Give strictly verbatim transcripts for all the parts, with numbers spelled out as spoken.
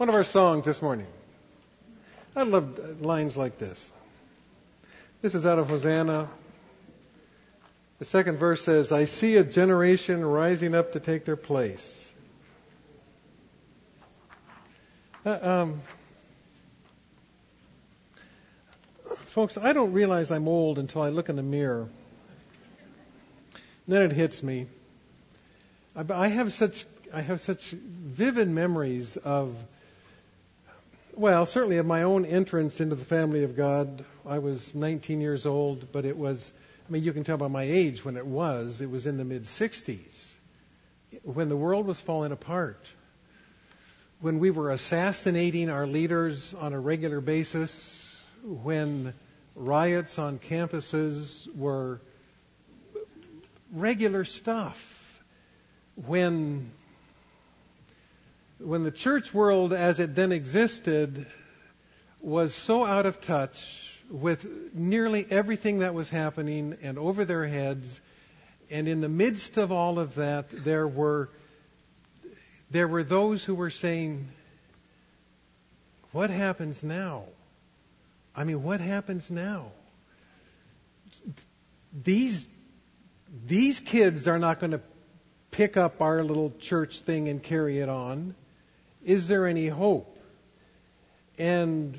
One of our songs this morning. I love lines like this. This is out of Hosanna. The second verse says, I see a generation rising up to take their place. Uh, um, folks, I don't realize I'm old until I look in the mirror. And then it hits me. I, I have such I have such vivid memories of, well, certainly of my own entrance into the family of God. I was nineteen years old, but it was, I mean, you can tell by my age when it was. It was in the mid-sixties, when the world was falling apart, when we were assassinating our leaders on a regular basis, when riots on campuses were regular stuff, when when the church world as it then existed was so out of touch with nearly everything that was happening and over their heads, and in the midst of all of that, there were there were those who were saying, what happens now? I mean, what happens now? These these kids are not going to pick up our little church thing and carry it on. Is there any hope? And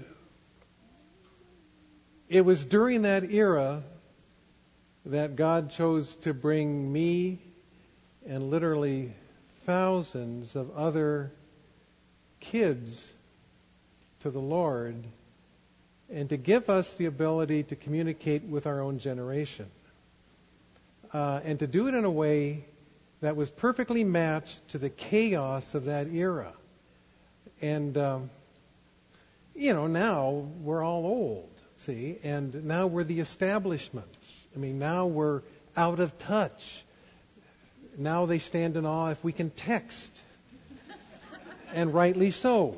it was during that era that God chose to bring me and literally thousands of other kids to the Lord, and to give us the ability to communicate with our own generation. Uh, and to do it in a way that was perfectly matched to the chaos of that era. And, um, you know, now we're all old, see, and now we're the establishment. I mean, now we're out of touch. Now they stand in awe if we can text. And rightly so.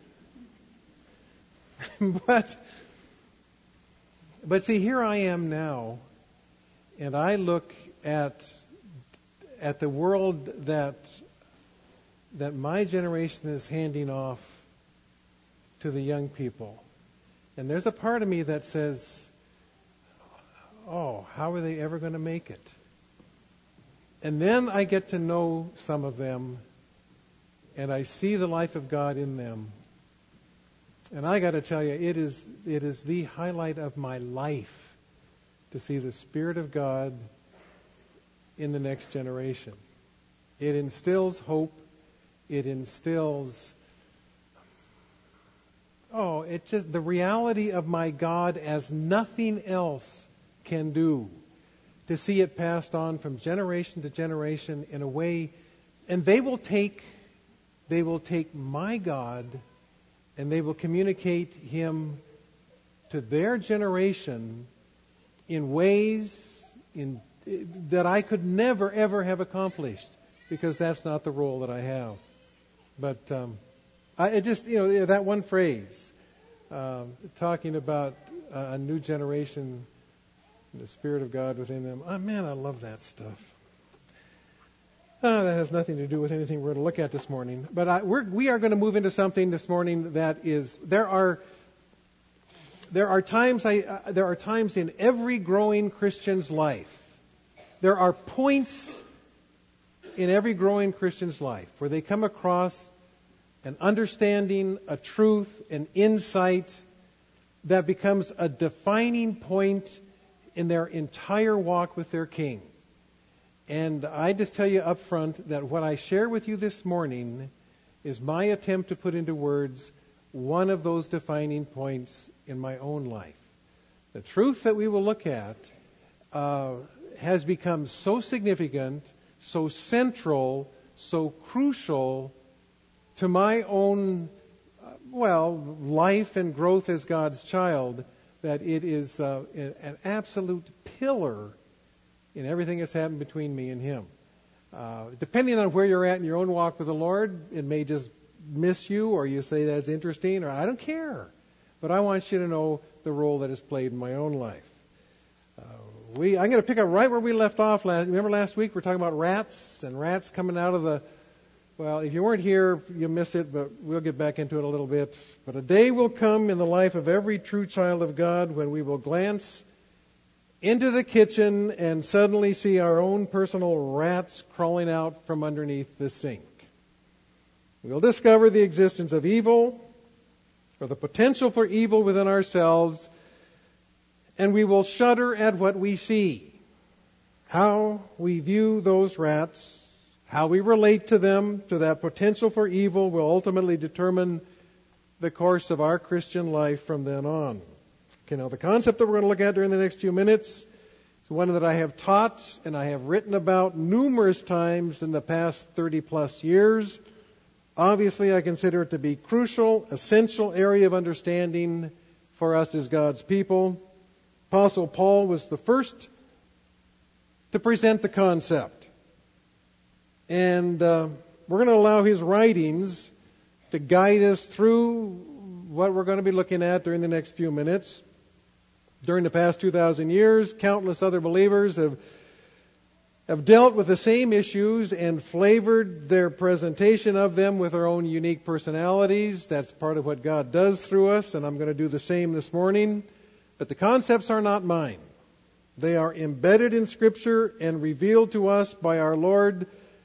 but, but see, here I am now, and I look at at the world that that my generation is handing off to the young people. And there's a part of me that says, oh, how are they ever going to make it? And then I get to know some of them, and I see the life of God in them. And I got to tell you, it is it is the highlight of my life to see the Spirit of God in the next generation. It instills hope. It instills, oh, it just, the reality of my God as nothing else can do. To see it passed on from generation to generation in a way, and they will take, they will take my God and they will communicate Him to their generation in ways in that I could never, ever have accomplished, because that's not the role that I have. But um, I it just, you know, that one phrase, um, talking about a new generation, the Spirit of God within them. Oh, man, I love that stuff. Uh, that has nothing to do with anything we're going to look at this morning. But I, we're, we are going to move into something this morning that is, there are there are times I uh, there are times in every growing Christian's life. There are points in every growing Christian's life where they come across an understanding, a truth, an insight that becomes a defining point in their entire walk with their King. And I just tell you up front that what I share with you this morning is my attempt to put into words one of those defining points in my own life. The truth that we will look at uh, has become so significant, so central, so crucial to my own, uh, well, life and growth as God's child, that it is uh, an absolute pillar in everything that's happened between me and Him. Uh, depending on where you're at in your own walk with the Lord, it may just miss you, or you say that's interesting, or I don't care. But I want you to know the role that is played in my own life. Uh, we, I'm going to pick up right where we left off. Last, remember last week we were talking about rats and rats coming out of the Well, if you weren't here, you miss it, but we'll get back into it a little bit. But a day will come in the life of every true child of God when we will glance into the kitchen and suddenly see our own personal rats crawling out from underneath the sink. We'll discover the existence of evil, or the potential for evil within ourselves, and we will shudder at what we see. How we view those rats, how we relate to them, to that potential for evil, will ultimately determine the course of our Christian life from then on. Okay, now the concept that we're going to look at during the next few minutes is one that I have taught and I have written about numerous times in the past thirty plus years. Obviously, I consider it to be crucial, essential area of understanding for us as God's people. Apostle Paul was the first to present the concept. And uh, we're going to allow his writings to guide us through what we're going to be looking at during the next few minutes. During the past two thousand years, countless other believers have, have dealt with the same issues and flavored their presentation of them with their own unique personalities. That's part of what God does through us, and I'm going to do the same this morning. But the concepts are not mine. They are embedded in Scripture and revealed to us by our Lord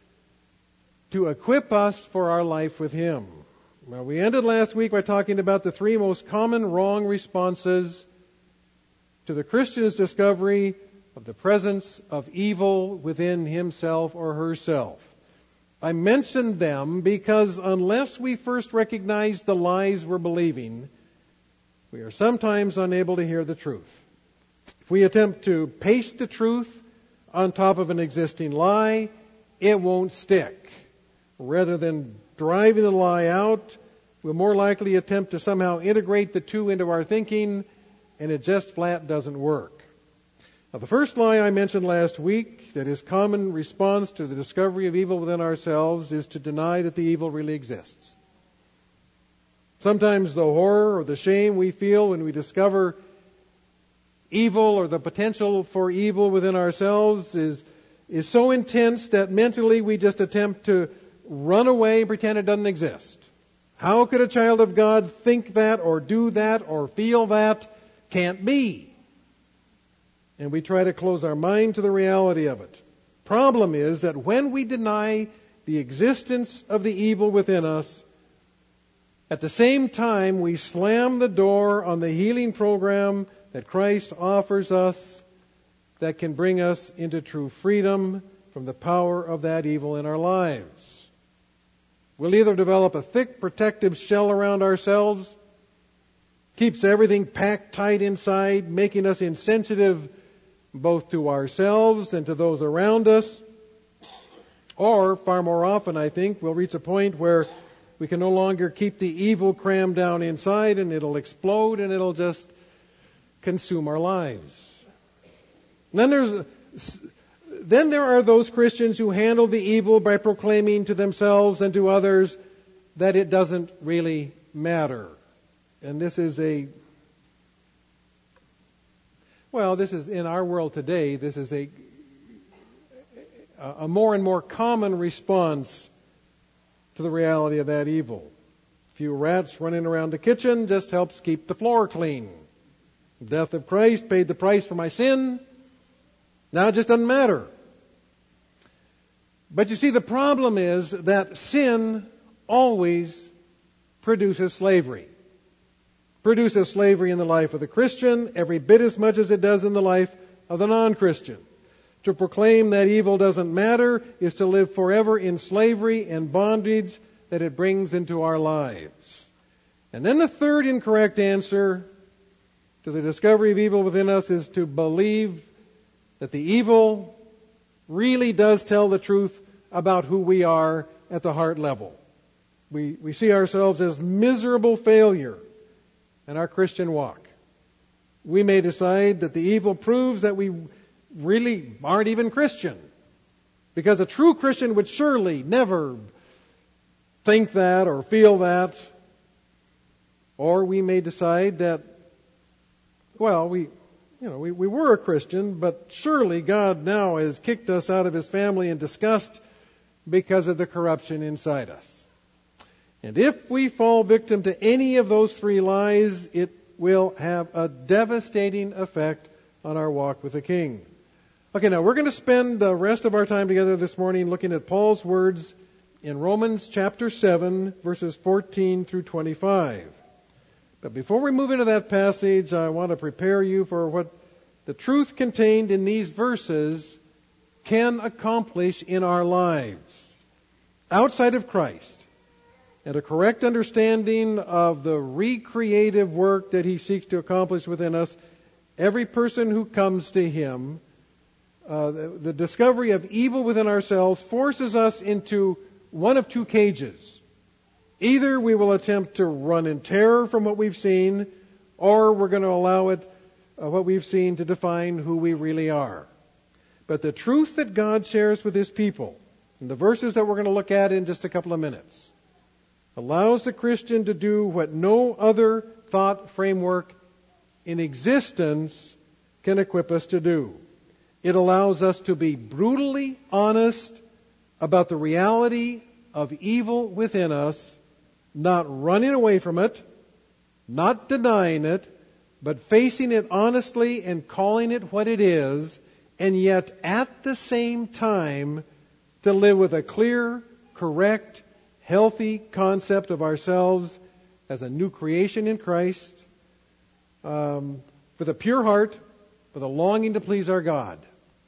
to equip us for our life with Him. Well, we ended last week by talking about the three most common wrong responses to the Christian's discovery of the presence of evil within himself or herself. I mentioned them because unless we first recognize the lies we're believing, we are sometimes unable to hear the truth. If we attempt to paste the truth on top of an existing lie, it won't stick. Rather than driving the lie out, we'll more likely attempt to somehow integrate the two into our thinking, and it just flat doesn't work. Now, the first lie I mentioned last week that is common response to the discovery of evil within ourselves is to deny that the evil really exists. Sometimes the horror or the shame we feel when we discover evil or the potential for evil within ourselves is, is so intense that mentally we just attempt to run away and pretend it doesn't exist. How could a child of God think that or do that or feel that? Can't be. And we try to close our mind to the reality of it. Problem is that when we deny the existence of the evil within us, at the same time we slam the door on the healing program that Christ offers us that can bring us into true freedom from the power of that evil in our lives. We'll either develop a thick protective shell around ourselves, keeps everything packed tight inside, making us insensitive both to ourselves and to those around us, or far more often, I think, we'll reach a point where we can no longer keep the evil crammed down inside and it'll explode and it'll just consume our lives. And then there's Then there are those Christians who handle the evil by proclaiming to themselves and to others that it doesn't really matter. And this is a, well, this is, in our world today, this is a, a more and more common response to the reality of that evil. A few rats running around the kitchen just helps keep the floor clean. The death of Christ paid the price for my sin. Now it just doesn't matter. But you see, the problem is that sin always produces slavery. Produces slavery in the life of the Christian every bit as much as it does in the life of the non-Christian. To proclaim that evil doesn't matter is to live forever in slavery and bondage that it brings into our lives. And then the third incorrect answer to the discovery of evil within us is to believe that the evil really does tell the truth about who we are at the heart level. We, we see ourselves as miserable failure in our Christian walk. We may decide that the evil proves that we really aren't even Christian, because a true Christian would surely never think that or feel that. Or we may decide that, well, we, you know, we, we were a Christian, but surely God now has kicked us out of His family in disgust, because of the corruption inside us. And if we fall victim to any of those three lies, it will have a devastating effect on our walk with the King. Okay, now we're going to spend the rest of our time together this morning looking at Paul's words in Romans chapter seven, verses fourteen through twenty-five. But before we move into that passage, I want to prepare you for what the truth contained in these verses can accomplish in our lives. Outside of Christ and a correct understanding of the recreative work that He seeks to accomplish within us, every person who comes to Him, uh, the, the discovery of evil within ourselves forces us into one of two cages. Either we will attempt to run in terror from what we've seen, or we're going to allow it, uh, what we've seen, to define who we really are. But the truth that God shares with His people, in the verses that we're going to look at in just a couple of minutes, allows the Christian to do what no other thought framework in existence can equip us to do. It allows us to be brutally honest about the reality of evil within us, not running away from it, not denying it, but facing it honestly and calling it what it is, and yet at the same time to live with a clear, correct, healthy concept of ourselves as a new creation in Christ, um, with a pure heart, with a longing to please our God.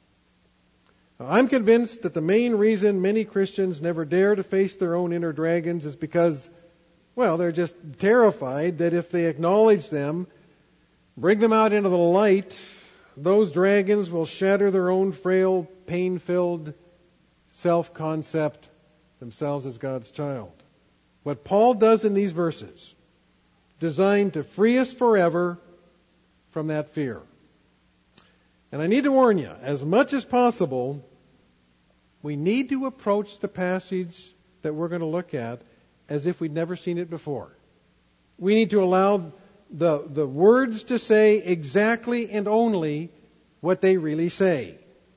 I'm convinced that the main reason many Christians never dare to face their own inner dragons is because, well, they're just terrified that if they acknowledge them, bring them out into the light, those dragons will shatter their own frail, pain-filled self-concept themselves as God's child. What Paul does in these verses, designed to free us forever from that fear. And I need to warn you, as much as possible, we need to approach the passage that we're going to look at as if we'd never seen it before. We need to allow the, the words to say exactly and only what they really say.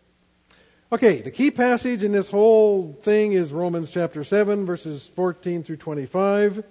Okay, the key passage in this whole thing is Romans chapter seven, verses fourteen through twenty-five.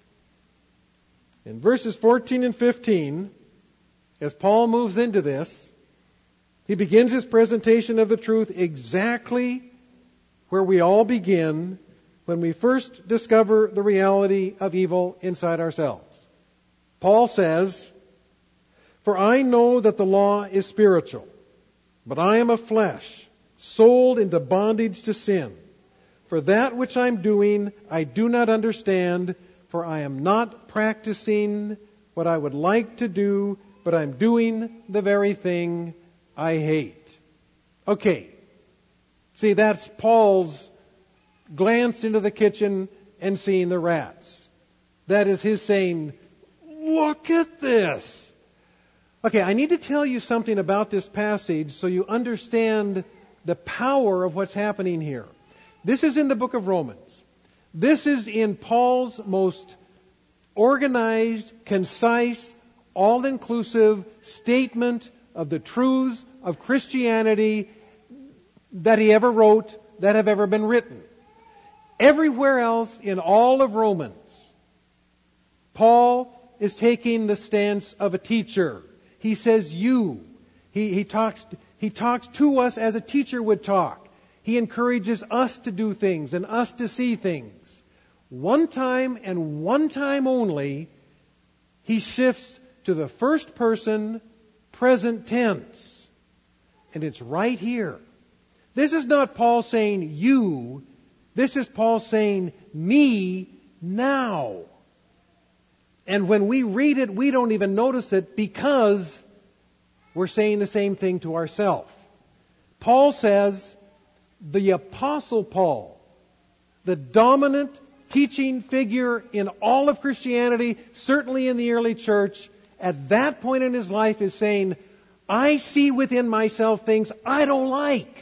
In verses fourteen and fifteen, as Paul moves into this, he begins his presentation of the truth exactly where we all begin when we first discover the reality of evil inside ourselves. Paul says, "For I know that the law is spiritual, but I am of flesh, sold into bondage to sin. For that which I'm doing I do not understand, for I am not practicing what I would like to do, but I'm doing the very thing I hate." Okay. See, that's Paul's glance into the kitchen and seeing the rats. That is his saying, look at this. Okay, I need to tell you something about this passage so you understand the power of what's happening here. This is in the book of Romans. This is in Paul's most organized, concise, all-inclusive statement of the truths of Christianity that he ever wrote, that have ever been written. Everywhere else in all of Romans, Paul is taking the stance of a teacher. He says you. He, he talks, he talks to us as a teacher would talk. He encourages us to do things and us to see things. One time and one time only, he shifts to the first person present tense. And it's right here. This is not Paul saying you. This is Paul saying me now. And when we read it, we don't even notice it because we're saying the same thing to ourselves. Paul says, the Apostle Paul, the dominant teaching figure in all of Christianity, certainly in the early church, at that point in his life is saying, I see within myself things I don't like.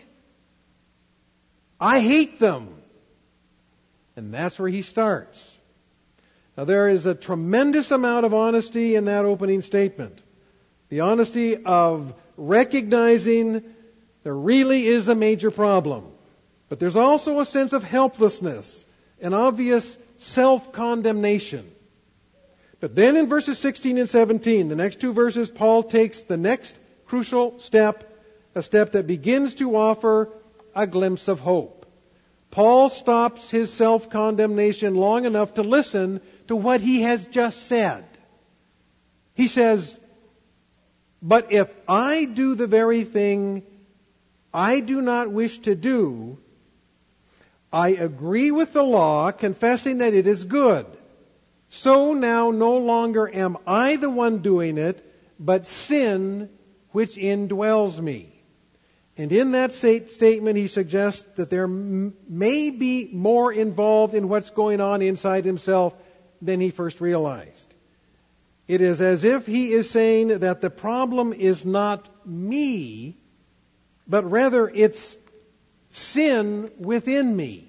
I hate them. And that's where he starts. Now there is a tremendous amount of honesty in that opening statement. The honesty of recognizing there really is a major problem. But there's also a sense of helplessness, an obvious self-condemnation. But then in verses sixteen and seventeen, the next two verses, Paul takes the next crucial step, a step that begins to offer a glimpse of hope. Paul stops his self-condemnation long enough to listen to what he has just said. He says, "But if I do the very thing I do not wish to do, I agree with the law, confessing that it is good. So now no longer am I the one doing it, but sin which indwells me." And in that statement, he suggests that there m- may be more involved in what's going on inside himself than he first realized. It is as if he is saying that the problem is not me, but rather it's sin within me.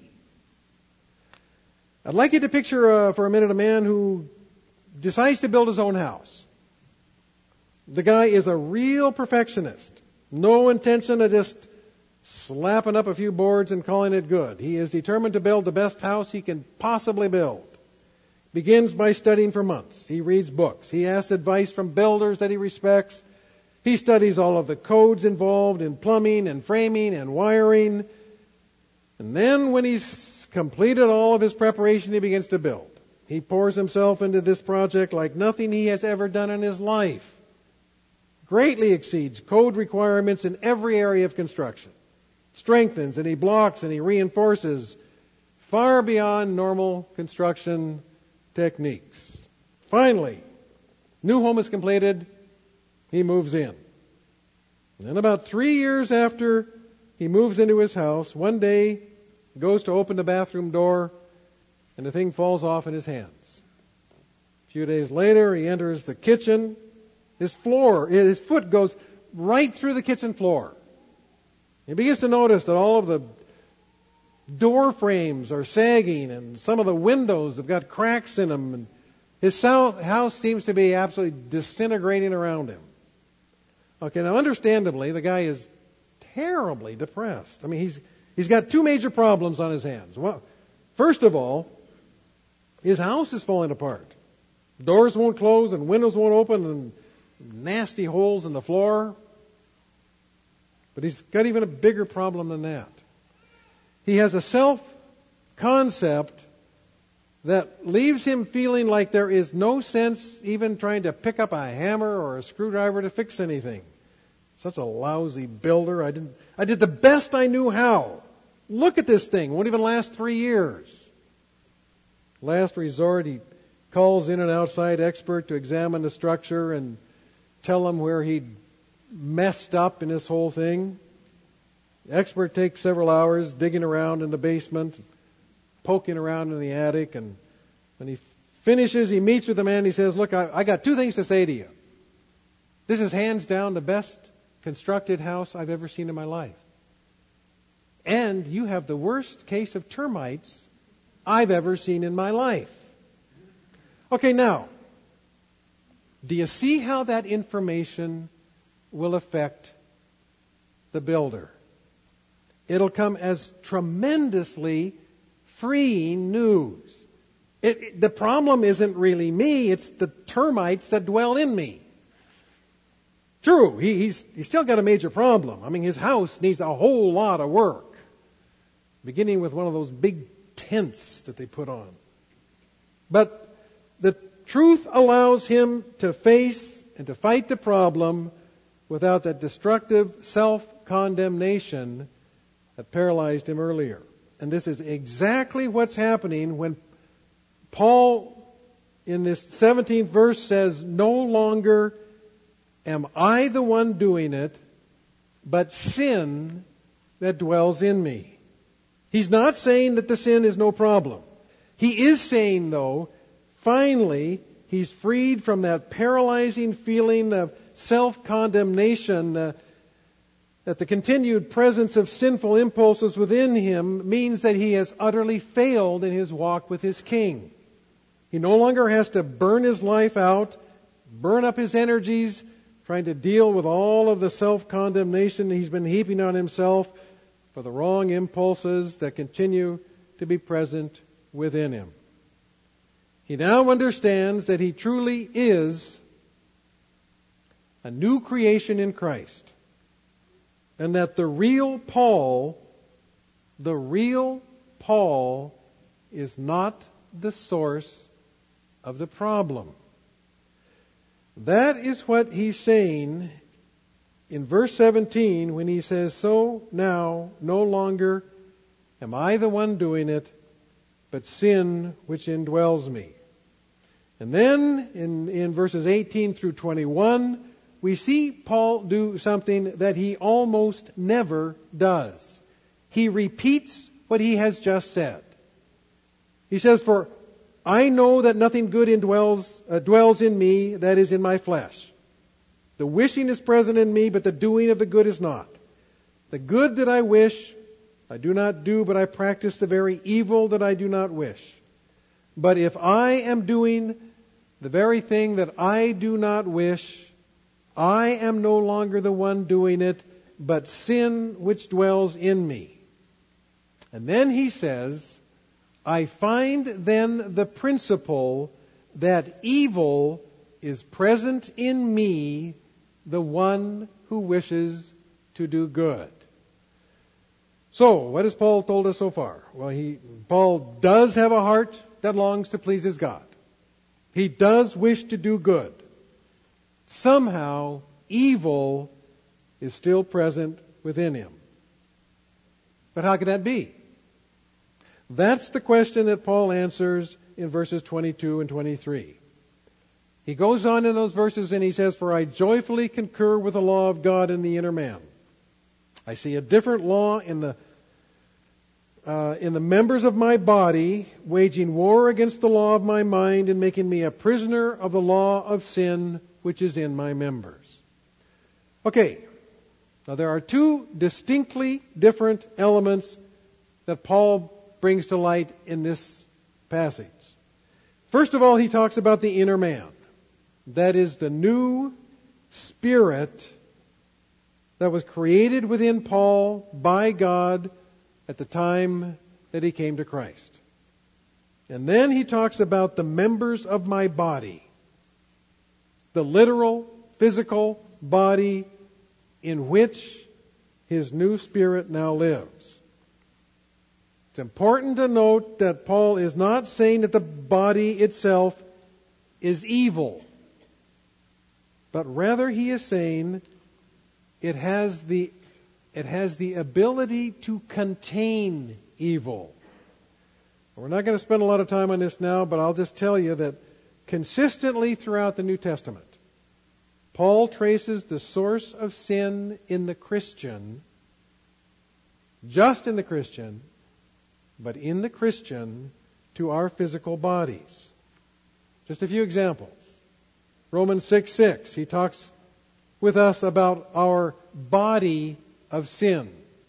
I'd like you to picture uh, for a minute a man who decides to build his own house. The guy is a real perfectionist. No intention of just slapping up a few boards and calling it good. He is determined to build the best house he can possibly build. Begins by studying for months. He reads books. He asks advice from builders that he respects. He studies all of the codes involved in plumbing and framing and wiring. And then when he's completed all of his preparation, he begins to build. He pours himself into this project like nothing he has ever done in his life. Greatly exceeds code requirements in every area of construction. Strengthens and he blocks and he reinforces far beyond normal construction techniques. Finally, new home is completed. He moves in. And then about three years after he moves into his house, one day he goes to open the bathroom door and the thing falls off in his hands. A few days later, he enters the kitchen. His floor, his foot goes right through the kitchen floor. He begins to notice that all of the door frames are sagging and some of the windows have got cracks in them. And his house seems to be absolutely disintegrating around him. Okay, now understandably, the guy is terribly depressed. I mean, he's he's got two major problems on his hands. Well, first of all, his house is falling apart. Doors won't close and windows won't open and nasty holes in the floor. But he's got even a bigger problem than that. He has a self-concept that leaves him feeling like there is no sense even trying to pick up a hammer or a screwdriver to fix anything. Such a lousy builder. I did, I did the best I knew how. Look at this thing. It won't even last three years. Last resort, he calls in an outside expert to examine the structure and tell him where he'd messed up in this whole thing. The expert takes several hours digging around in the basement, poking around in the attic, and when he finishes, he meets with the man. He says, "Look, I, I got two things to say to you. This is hands down the best constructed house I've ever seen in my life. And you have the worst case of termites I've ever seen in my life." Okay, now, do you see how that information will affect the builder? It'll come as tremendously freeing news. It, it, the problem isn't really me, it's the termites that dwell in me. True, he, he's, he's still got a major problem. I mean, his house needs a whole lot of work, beginning with one of those big tents that they put on. But the truth allows him to face and to fight the problem without that destructive self-condemnation that paralyzed him earlier. And this is exactly what's happening when Paul, in this seventeenth verse, says, "No longer am I the one doing it, but sin that dwells in me." He's not saying that the sin is no problem. He is saying, though, finally, he's freed from that paralyzing feeling of self-condemnation, uh, that the continued presence of sinful impulses within him means that he has utterly failed in his walk with his King. He no longer has to burn his life out, burn up his energies, trying to deal with all of the self-condemnation he's been heaping on himself for the wrong impulses that continue to be present within him. He now understands that he truly is a new creation in Christ, and that the real Paul, the real Paul is not the source of the problem. That is what he's saying in verse seventeen when he says, "So now no longer am I the one doing it, but sin which indwells me." And then in, in verses eighteen through twenty-one, we see Paul do something that he almost never does. He repeats what he has just said. He says, "For I know that nothing good indwells, uh, dwells in me, that is in my flesh. The wishing is present in me, but the doing of the good is not. The good that I wish, I do not do, but I practice the very evil that I do not wish. But if I am doing the very thing that I do not wish, I am no longer the one doing it, but sin which dwells in me." And then he says, "I find then the principle that evil is present in me, the one who wishes to do good." So, what has Paul told us so far? Well, he, Paul does have a heart that longs to please his God. He does wish to do good. Somehow, evil is still present within him. But how can that be? That's the question that Paul answers in verses twenty-two and twenty-three. He goes on in those verses and he says, "For I joyfully concur with the law of God in the inner man. I see a different law in the uh, in the members of my body, waging war against the law of my mind and making me a prisoner of the law of sin which is in my members." Okay, now there are two distinctly different elements that Paul brings to light in this passage. First of all, he talks about the inner man. That is the new spirit that was created within Paul by God at the time that he came to Christ. And then he talks about the members of my body, the literal, physical body in which his new spirit now lives. It's important to note that Paul is not saying that the body itself is evil, but rather he is saying it has the it has the ability to contain evil. We're not going to spend a lot of time on this now, but I'll just tell you that consistently throughout the New Testament, Paul traces the source of sin in the Christian, just in the Christian, but in the Christian, to our physical bodies. Just a few examples. Romans six six, he talks with us about our body of sin.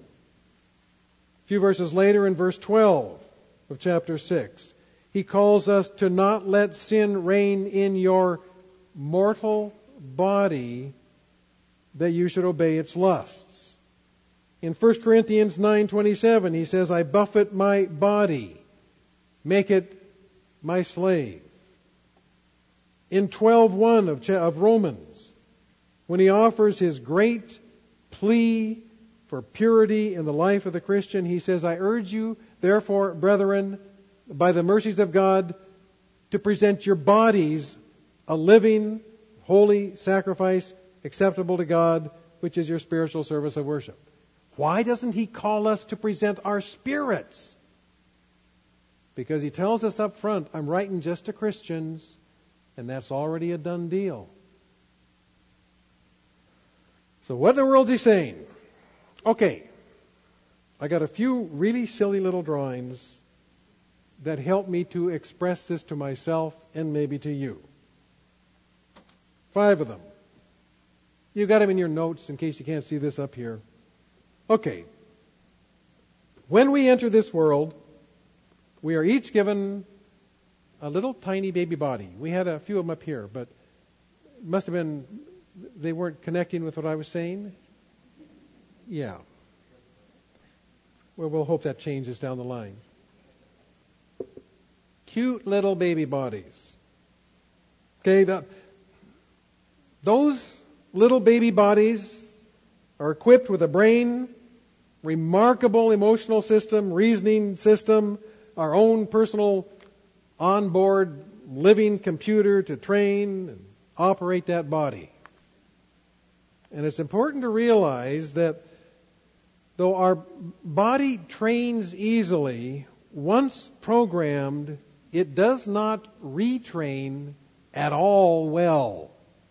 A few verses later in verse twelve of chapter six, he calls us to not let sin reign in your mortal body, that you should obey its lusts. In First Corinthians nine twenty-seven, he says, "I buffet my body, make it my slave." In twelve one of, of Romans, when he offers his great plea for purity in the life of the Christian, he says, "I urge you, therefore, brethren, by the mercies of God, to present your bodies a living, holy sacrifice, acceptable to God, which is your spiritual service of worship." Why doesn't he call us to present our spirits? Because he tells us up front, I'm writing just to Christians, and that's already a done deal. So what in the world is he saying? Okay, I got a few really silly little drawings that help me to express this to myself and maybe to you. Five of them. You got them in your notes in case you can't see this up here. Okay. When we enter this world, we are each given a little tiny baby body. We had a few of them up here, but it must have been, they weren't connecting with what I was saying. Yeah. Well, we'll hope that changes down the line. Cute little baby bodies. Okay, the, those little baby bodies are equipped with a brain, remarkable emotional system, reasoning system, our own personal onboard living computer to train and operate that body. And it's important to realize that though our body trains easily, once programmed, it does not retrain at all well.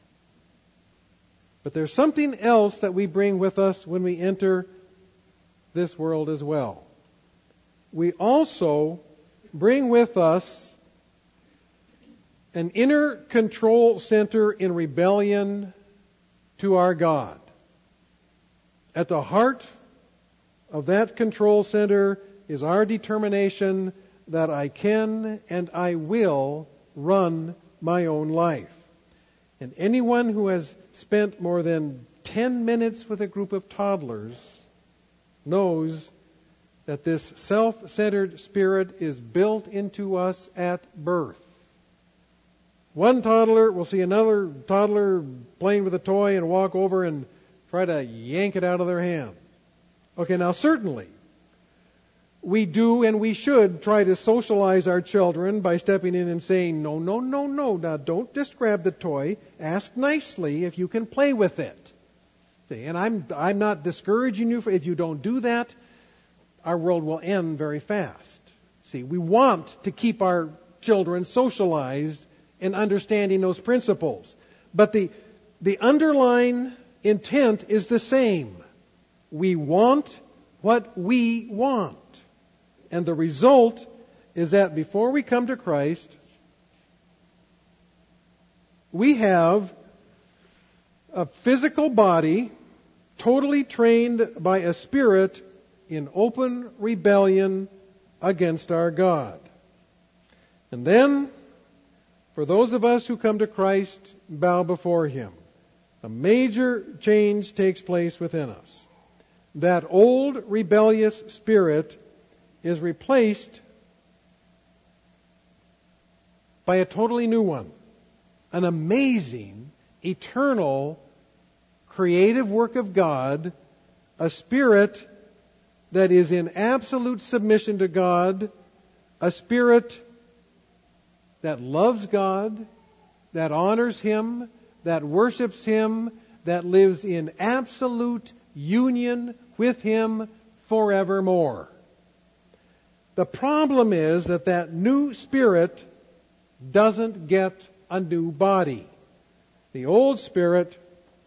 But there's something else that we bring with us when we enter this world as well. We also bring with us an inner control center in rebellion to our God. At the heart of that control center is our determination that I can and I will run my own life. And anyone who has spent more than ten minutes with a group of toddlers knows that this self-centered spirit is built into us at birth. One toddler will see another toddler playing with a toy and walk over and try to yank it out of their hand. Okay, now certainly we do and we should try to socialize our children by stepping in and saying, no, no, no, no, now don't just grab the toy. Ask nicely if you can play with it. See, and I'm I'm not discouraging you for if you don't do that, our world will end very fast. See, we want to keep our children socialized and understanding those principles. But the the underlying intent is the same. We want what we want. And the result is that before we come to Christ, we have a physical body totally trained by a spirit in open rebellion against our God. And then, for those of us who come to Christ, bow before Him, a major change takes place within us. That old rebellious spirit is replaced by a totally new one. An amazing, eternal, creative work of God, a spirit that is in absolute submission to God, a spirit that loves God, that honors Him, that worships Him, that lives in absolute union with Him forevermore. The problem is that that new spirit doesn't get a new body. The old spirit,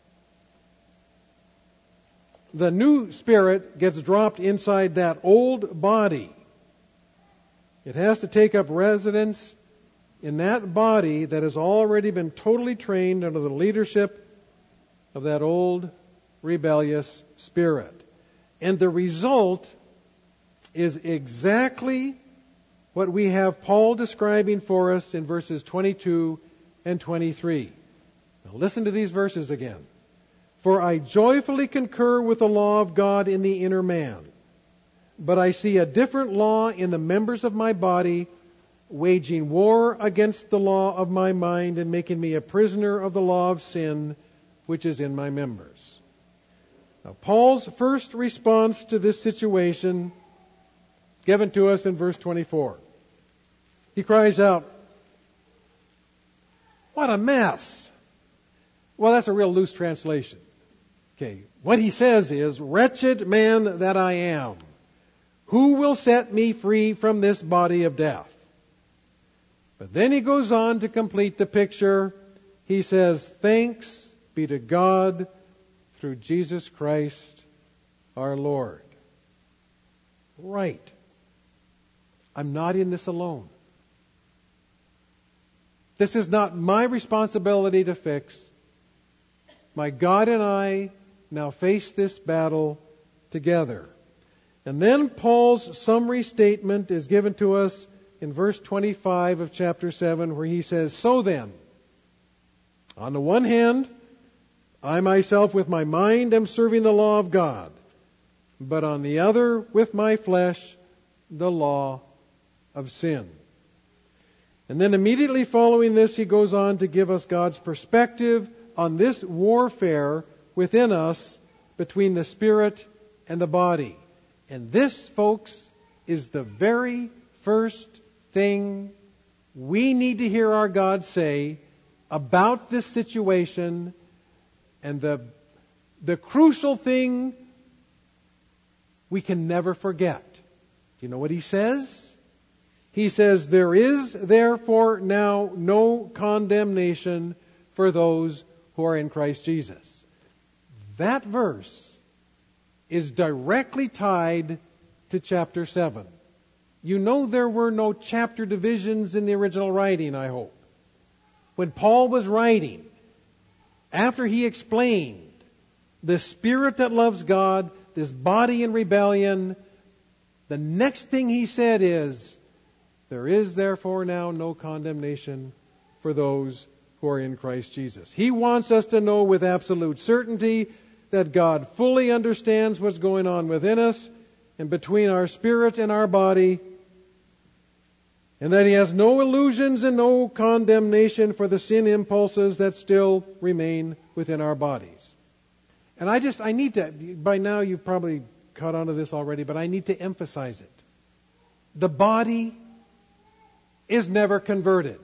the new spirit gets dropped inside that old body. It has to take up residence in that body that has already been totally trained under the leadership of that old rebellious spirit. And the result is exactly what we have Paul describing for us in verses twenty-two and twenty-three. Now listen to these verses again. For I joyfully concur with the law of God in the inner man, but I see a different law in the members of my body, waging war against the law of my mind and making me a prisoner of the law of sin, which is in my members. Now, Paul's first response to this situation given to us in verse twenty-four. He cries out, "What a mess!" Well, that's a real loose translation. Okay, what he says is, "Wretched man that I am, who will set me free from this body of death?" But then he goes on to complete the picture. He says, "Thanks be to God through Jesus Christ our Lord." Right. I'm not in this alone. This is not my responsibility to fix. My God and I now face this battle together. And then Paul's summary statement is given to us in verse twenty-five of chapter seven, where he says, "So then, on the one hand, I myself with my mind am serving the law of God, but on the other, with my flesh, the law of sin. And then immediately following this, he goes on to give us God's perspective on this warfare within us between the spirit and the body. And this, folks, is the very first thing we need to hear our God say about this situation, and the, the crucial thing we can never forget. Do you know what he says? He says, there is therefore now no condemnation for those who are in Christ Jesus. That verse is directly tied to chapter seven. You know there were no chapter divisions in the original writing, I hope. When Paul was writing, after he explained the spirit that loves God, this body in rebellion, the next thing he said is, there is therefore now no condemnation for those who are in Christ Jesus. He wants us to know with absolute certainty that God fully understands what's going on within us and between our spirit and our body, and that He has no illusions and no condemnation for the sin impulses that still remain within our bodies. And I just, I need to, by now you've probably caught on to this already, but I need to emphasize it. The body is never converted.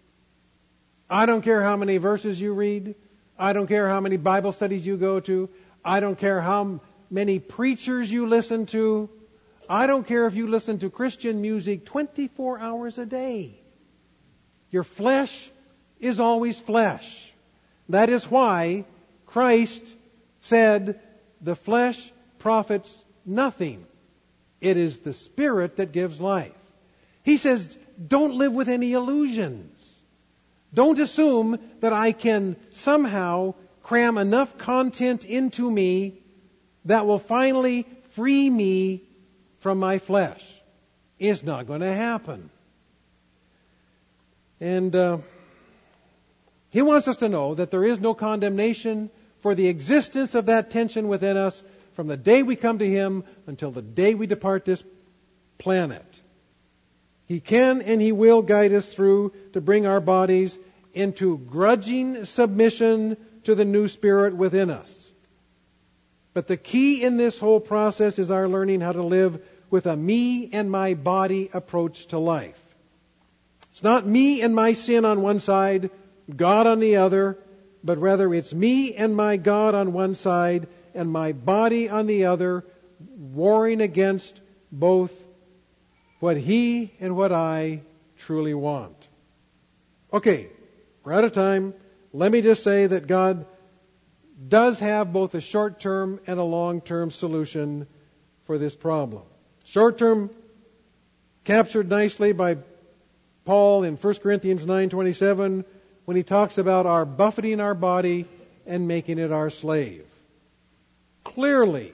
I don't care how many verses you read. I don't care how many Bible studies you go to. I don't care how many preachers you listen to. I don't care if you listen to Christian music twenty-four hours a day. Your flesh is always flesh. That is why Christ said, the flesh profits nothing. It is the Spirit that gives life. He says, don't live with any illusions. Don't assume that I can somehow cram enough content into me that will finally free me from my flesh. It's not going to happen. And uh, he wants us to know that there is no condemnation for the existence of that tension within us from the day we come to Him until the day we depart this planet. He can and He will guide us through to bring our bodies into grudging submission to the new spirit within us. But the key in this whole process is our learning how to live with a me and my body approach to life. It's not me and my sin on one side, God on the other, but rather it's me and my God on one side and my body on the other, warring against both what He and what I truly want. Okay, we're out of time. Let me just say that God does have both a short-term and a long-term solution for this problem. Short-term captured nicely by Paul in First Corinthians nine twenty-seven when he talks about our buffeting our body and making it our slave. Clearly,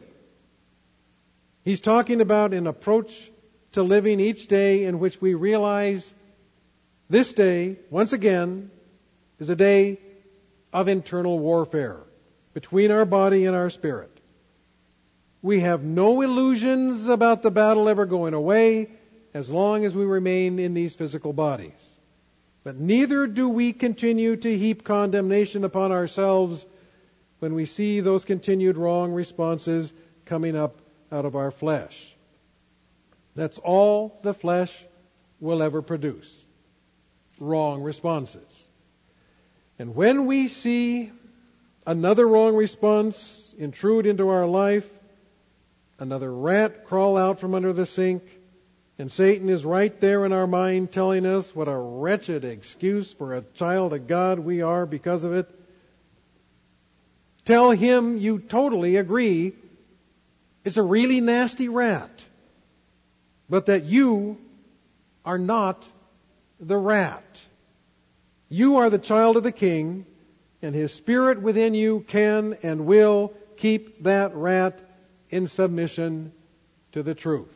he's talking about an approach to living each day in which we realize this day, once again, is a day of internal warfare between our body and our spirit. We have no illusions about the battle ever going away as long as we remain in these physical bodies. But neither do we continue to heap condemnation upon ourselves when we see those continued wrong responses coming up out of our flesh. That's all the flesh will ever produce. Wrong responses. And when we see another wrong response intrude into our life, another rat crawl out from under the sink, and Satan is right there in our mind telling us what a wretched excuse for a child of God we are because of it, tell him you totally agree it's a really nasty rat, but that you are not the rat. You are the child of the King, and His Spirit within you can and will keep that rat in submission to the truth.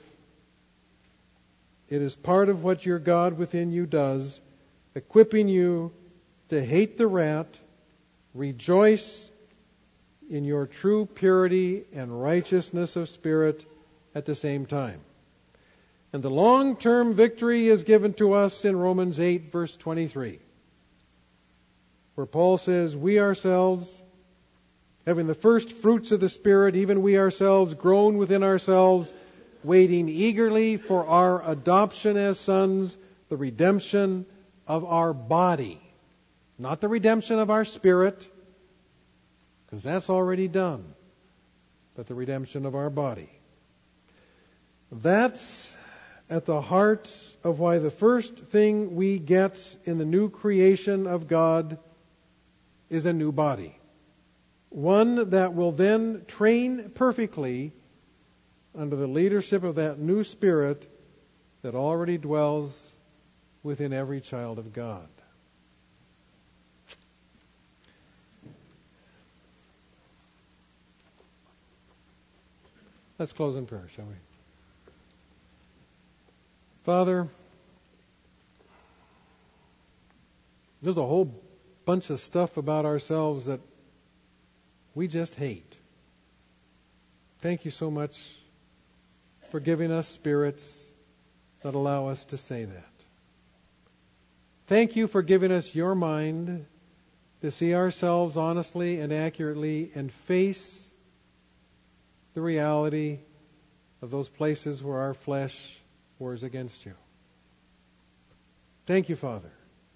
It is part of what your God within you does, equipping you to hate the rat, rejoice in your true purity and righteousness of spirit at the same time. And the long-term victory is given to us in Romans eight, verse twenty-three, where Paul says, we ourselves, having the first fruits of the Spirit, even we ourselves, groan within ourselves, waiting eagerly for our adoption as sons, the redemption of our body. Not the redemption of our spirit, because that's already done, but the redemption of our body. That's at the heart of why the first thing we get in the new creation of God is a new body. One that will then train perfectly under the leadership of that new Spirit that already dwells within every child of God. Let's close in prayer, shall we? Father, there's a whole bunch of stuff about ourselves that we just hate. Thank you so much for giving us spirits that allow us to say that. Thank you for giving us your mind to see ourselves honestly and accurately and face the reality of those places where our flesh wars against you. Thank you, Father,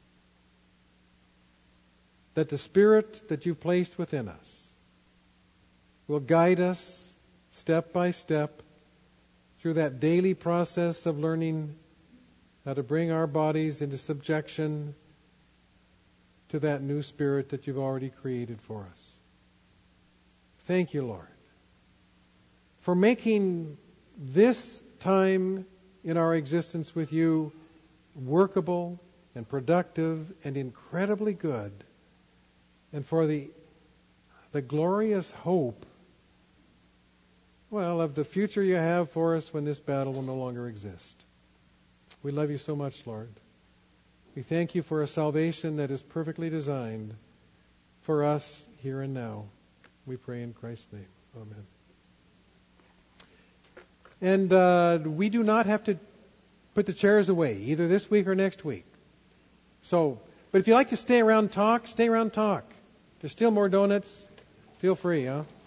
that the Spirit that you've placed within us will guide us step by step through that daily process of learning how to bring our bodies into subjection to that new Spirit that you've already created for us. Thank you, Lord, for making this time in our existence with you workable and productive and incredibly good, and for the the glorious hope, well, of the future you have for us when this battle will no longer exist. We love you so much, Lord. We thank you for a salvation that is perfectly designed for us here and now. We pray in Christ's name. Amen. And uh, we do not have to put the chairs away, either this week or next week. So, but if you like to stay around and talk, stay around and talk. There's still more donuts. Feel free, huh?